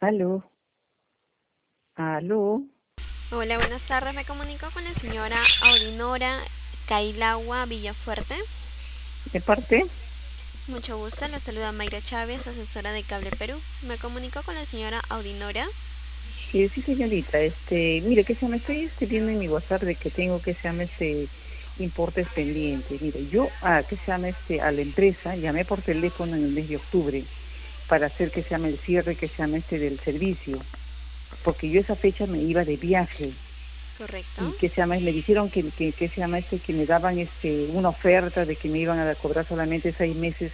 Aló, aló, Hola, buenas tardes. Me comunico con la señora Aurinora Cailagua Villafuerte. ¿de parte? Mucho gusto, la saluda Mayra Chávez, asesora de Cable Perú. Me comunico con la señora Aurinora. Sí, señorita, mire, que se llama, estoy viendo en mi WhatsApp de que tengo que se llama importes pendientes. Mire, yo, que se llama a la empresa, llamé por teléfono en el mes de octubre para hacer que se llama el cierre que se llama del servicio, porque yo esa fecha me iba de viaje Correcto. y que se llama, me dijeron que se llama que me daban una oferta de que me iban a cobrar solamente 6 meses,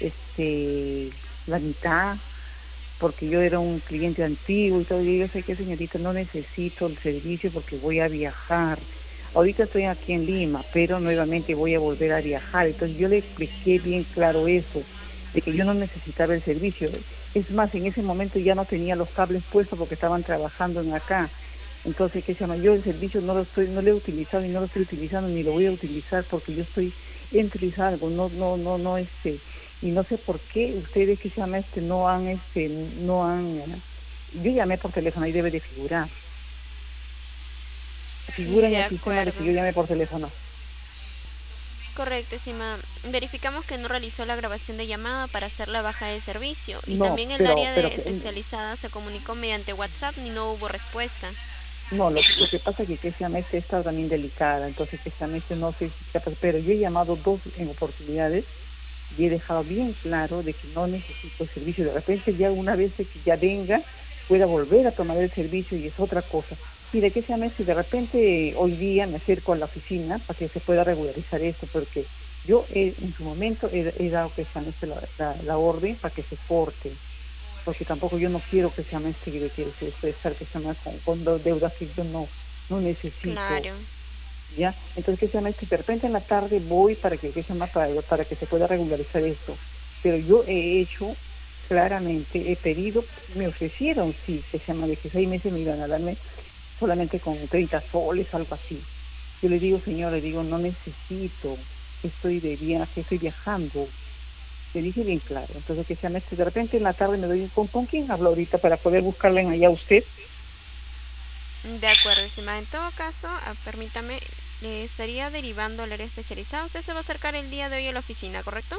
la mitad, porque yo era un cliente antiguo y todo, y yo sé que señorita, no necesito el servicio porque voy a viajar. Ahorita estoy aquí en Lima, pero nuevamente voy a volver a viajar. Entonces yo le expliqué bien claro eso, de que yo no necesitaba el servicio. Es más, en ese momento ya no tenía los cables puestos porque estaban trabajando en acá. Entonces, ¿qué se llama? Yo el servicio no lo he utilizado y no lo estoy utilizando ni lo voy a utilizar porque yo estoy entre algo, no, y no sé por qué ustedes que se llama no han, yo llamé por teléfono, ahí debe de figurar, figura en De el sistema de acuerdo. que yo llamé por teléfono. Correcto, estimada. Verificamos que no realizó la grabación de llamada para hacer la baja de servicio y No, también el pero, área pero de que, especializada se comunicó mediante WhatsApp y no hubo respuesta. no, lo que pasa es que se llama está también delicada, entonces que se llama no sé si capaz, pero yo he llamado dos en oportunidades y he dejado bien claro de que no necesito el servicio. De repente ya una vez que ya venga, pueda volver a tomar el servicio y es otra cosa. Mire, ¿qué se llama? Si de repente hoy día me acerco a la oficina para que se pueda regularizar esto, porque yo en su momento he dado que se llama la orden para que se corte, porque tampoco yo no quiero que se llame de que se expresar que se llama con deudas que yo no necesito. Claro. ¿Ya? Entonces, ¿qué se llama? De repente en la tarde voy para que, ¿qué se llama? Para que se pueda regularizar esto. Pero yo he hecho, claramente, he pedido, me ofrecieron, sí, que se llama, de que 6 meses me iban a darme solamente con 30 soles, algo así. Yo le digo, señor, le digo, no necesito, estoy de viaje, estoy viajando. Le dije bien claro. Entonces, que se llama, de repente en la tarde me doy, ¿con quién hablo ahorita para poder buscarla en allá usted? De acuerdo, estimada. En todo caso, permítame, le estaría derivando al área especializada. Usted se va a acercar el día de hoy a la oficina, ¿correcto?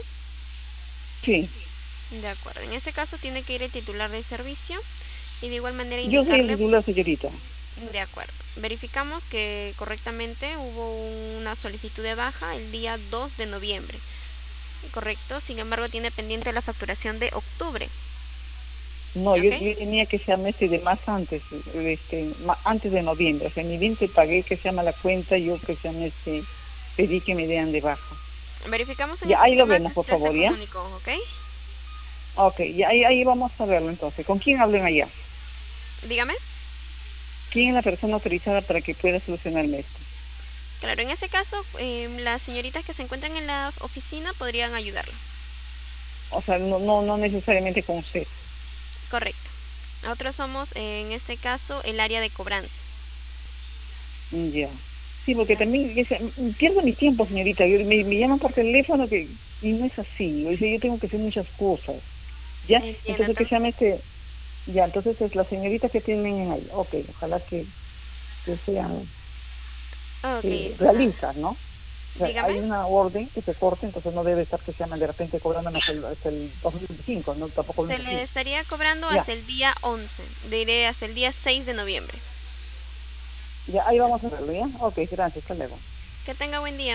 Sí, De acuerdo. En este caso tiene que ir el titular del servicio y de igual manera yo soy el indicarle, titular, señorita. de acuerdo. Verificamos que correctamente hubo una solicitud de baja el día 2 de noviembre, ¿correcto? Sin embargo, tiene pendiente la facturación de octubre, No, yo, ¿ok? yo tenía que se llama de más antes, antes de noviembre, o sea, ni bien te pagué que se llama la cuenta, yo que se llama pedí que me den de baja. Verificamos en el Ya ahí lo sistema vemos, que por usted se favor, ¿ya? comunicó, ¿ok? Ok, ya ahí vamos a verlo entonces. ¿Con quién hablen allá? Dígame. ¿Quién es la persona autorizada para que pueda solucionarme esto? Claro, en ese caso, las señoritas que se encuentran en la oficina podrían ayudarla. O sea, no necesariamente con usted. Correcto. Nosotros somos, en este caso, el área de cobranza. Ya. Sí, porque De- también pierdo mi tiempo, señorita. Me llaman por teléfono y no es así. Yo tengo que hacer muchas cosas. ¿Ya? Entiendo, Entonces, que se entonces. llama ya, entonces es la señorita que tienen ahí. Ok, ojalá que sean Ok, estimada. realistas, ¿no? O sea, Dígame. hay una orden que se corte, entonces no debe estar que se llaman de repente cobrando hasta el 2025, ¿no? Tampoco lo Se le necesito. estaría cobrando Ya, hasta el día 11, diré hasta el día 6 de noviembre. ya, ahí vamos a verlo, ¿ya? Ok, gracias, hasta luego. Que tenga buen día.